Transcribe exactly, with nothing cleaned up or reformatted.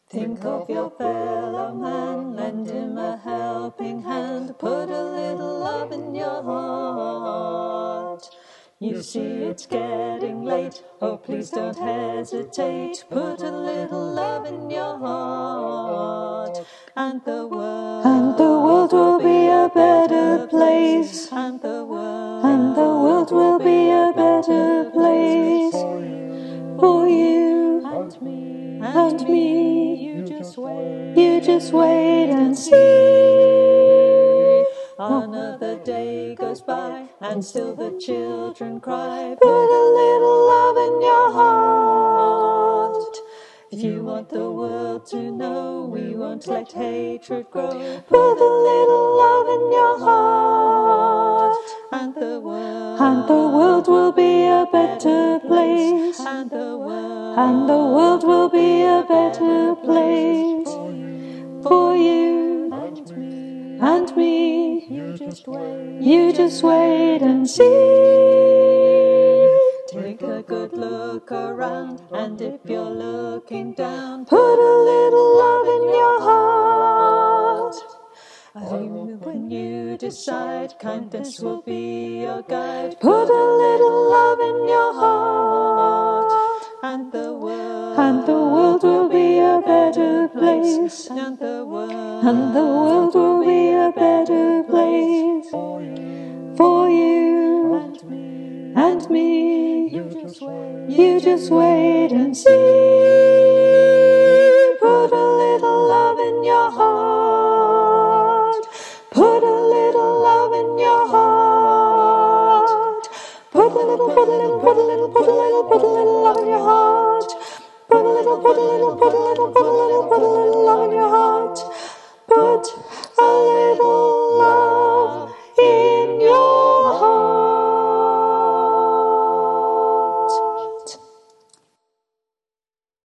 Think of your fellow man, lend him a helping hand, put a little love in your heart. You see it's getting late, oh please don't hesitate, put a little love in your heart. And the world, and the world will be a better place, and the world, and the world will be a better place for you and me, and me. You just wait, You just wait and see. Another day goes by, and still the children cry, put a little love in your heart. If you want the world to know, we won't let hatred grow, put a little love in your heart. And the world, and the world will be a better place, and the world, and the world will be a better place for you and me, and me. You just wait, You just wait and see. Take a good look around, and if you're looking down, put a little love in your heart. I think when you decide, kindness will be your guide, put a little love in your heart. And the world, and the world will be a better place, and the world, and the world will be a better place for you, for you and me, and me. You just wait, You just wait and see. Put a little love in your heart. Put a little love in your heart. Put a little, put a little, put a little, put a little, put a little love in your heart. Put a little, put a little, put a little, put a little, put a little love in your heart.